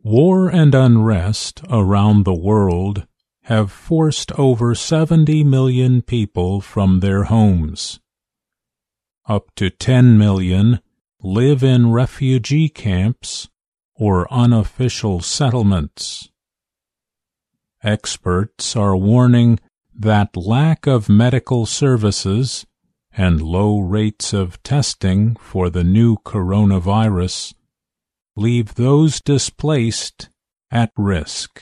War and unrest around the world have forced over 70 million people from their homes. Up to 10 million live in refugee camps or unofficial settlements. Experts are warning that lack of medical services and low rates of testing for the new coronavirus leave those displaced at risk.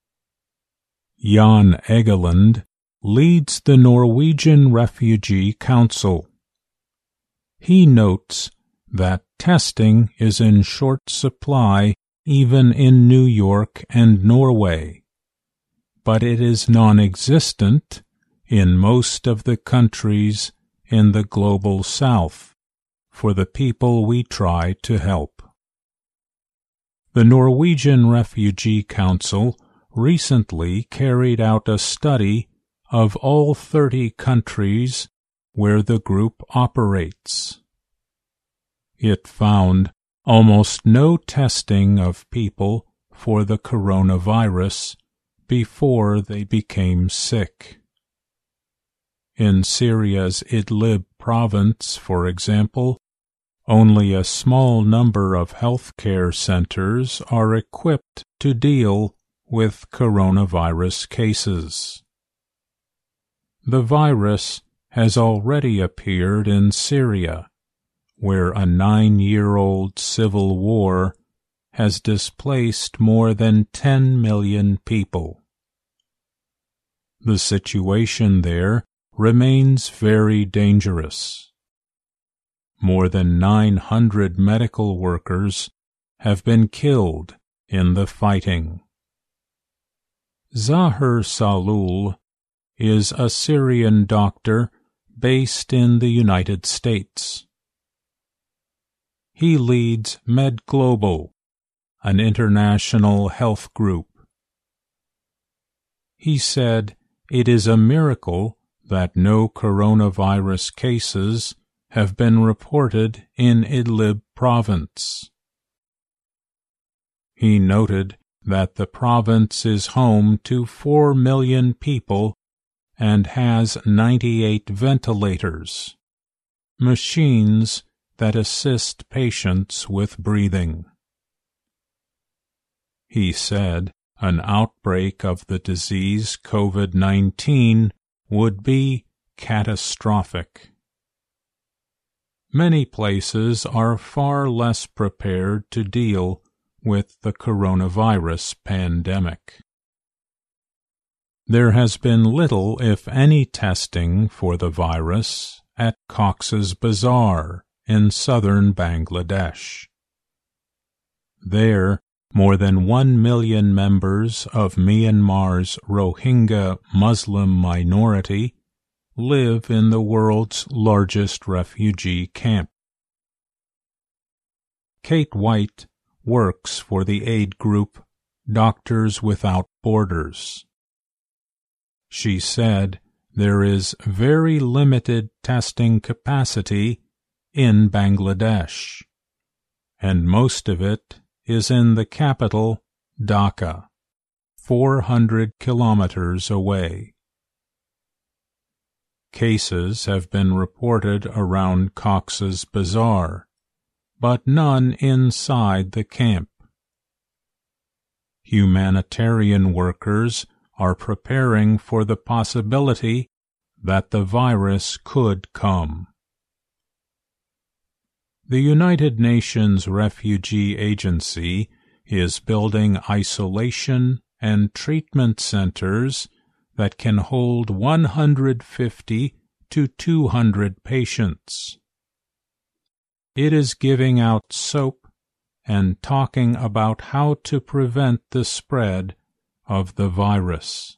Jan Egeland leads the Norwegian Refugee Council. He notes that testing is in short supply even in New York and Norway, but it is non-existent in most of the countries in the global south for the people we try to help. The Norwegian Refugee Council recently carried out a study of all 30 countries where the group operates. It found almost no testing of people for the coronavirus before they became sick. In Syria's Idlib province, for example, only a small number of healthcare centers are equipped to deal with coronavirus cases. The virus has already appeared in Syria, where a 9-year-old civil war has displaced more than 10 million people. The situation there remains very dangerous. More than 900 medical workers have been killed in the fighting. Zahir Salul is a Syrian doctor based in the United States. He leads MedGlobal, an international health group. He said it is a miracle that no coronavirus cases have been reported in Idlib province. He noted that the province is home to 4 million people and has 98 ventilators, machines that assist patients with breathing. He said an outbreak of the disease COVID-19 would be catastrophic. Many places are far less prepared to deal with the coronavirus pandemic. There has been little, if any, testing for the virus at Cox's Bazar in southern Bangladesh. There, more than 1 million members of Myanmar's Rohingya Muslim minority live in the world's largest refugee camp. Kate White works for the aid group Doctors Without Borders. She said there is very limited testing capacity in Bangladesh, and most of it is in the capital, Dhaka, 400 kilometers away. Cases have been reported around Cox's Bazar, but none inside the camp. Humanitarian workers are preparing for the possibility that the virus could come. The United Nations Refugee Agency is building isolation and treatment centers that can hold 150 to 200 patients. It is giving out soap and talking about how to prevent the spread of the virus.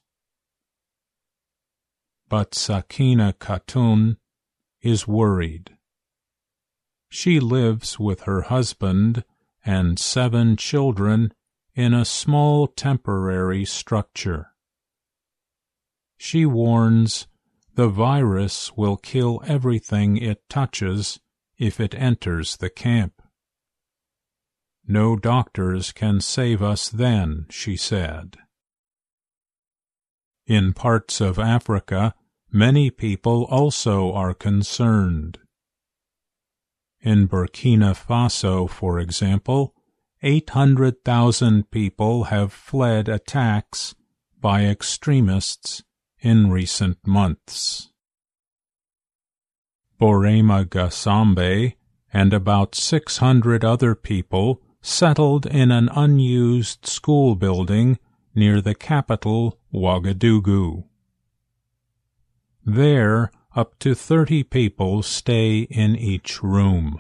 But Sakina Khatun is worried. She lives with her husband and 7 children in a small temporary structure. She warns the virus will kill everything it touches if it enters the camp. No doctors can save us then, she said. In parts of Africa, many people also are concerned. In Burkina Faso, for example, 800,000 people have fled attacks by extremists in recent months. Borema Gasambe and about 600 other people settled in an unused school building near the capital, Ouagadougou. There, up to 30 people stay in each room.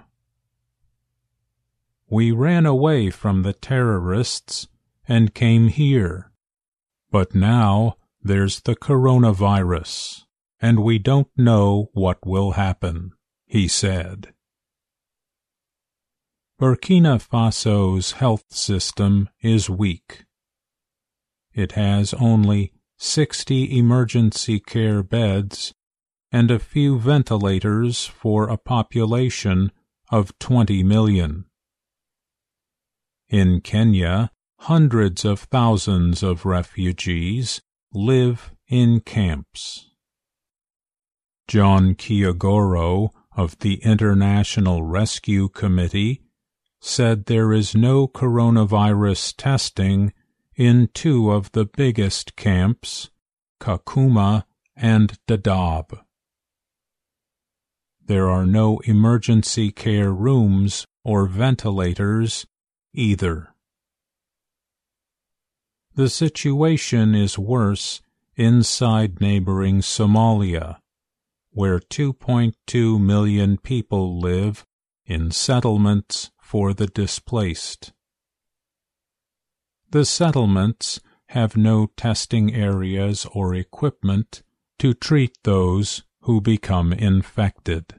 We ran away from the terrorists and came here, but now there's the coronavirus, and we don't know what will happen, he said. Burkina Faso's health system is weak. It has only 60 emergency care beds and a few ventilators for a population of 20 million. In Kenya, hundreds of thousands of refugees live in camps. John Kiagoro of the International Rescue Committee said there is no coronavirus testing in two of the biggest camps, Kakuma and Dadaab. There are no emergency care rooms or ventilators either. The situation is worse inside neighboring Somalia, where 2.2 million people live in settlements for the displaced. The settlements have no testing areas or equipment to treat those who become infected.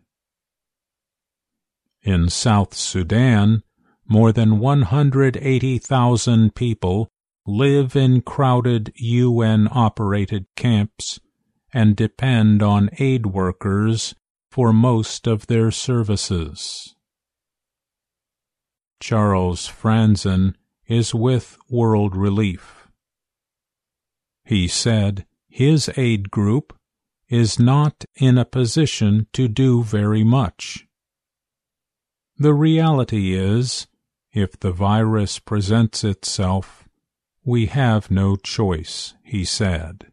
In South Sudan, more than 180,000 people live in crowded UN-operated camps and depend on aid workers for most of their services. Charles Franzen is with World Relief. He said his aid group is not in a position to do very much. The reality is, if the virus presents itself, we have no choice, he said.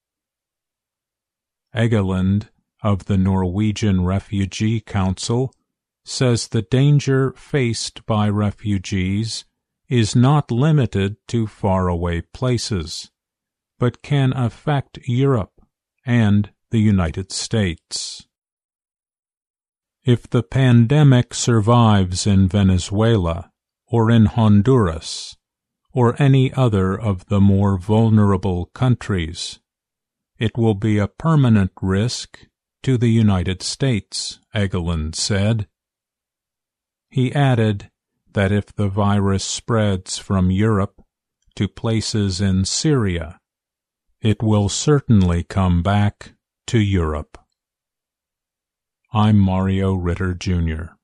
Egeland of the Norwegian Refugee Council says the danger faced by refugees is not limited to faraway places, but can affect Europe and the United States. If the pandemic survives in Venezuela or in Honduras or any other of the more vulnerable countries, it will be a permanent risk to the United States, Egeland said. He added that if the virus spreads from Europe to places in Syria, it will certainly come back to Europe. I'm Mario Ritter, Jr.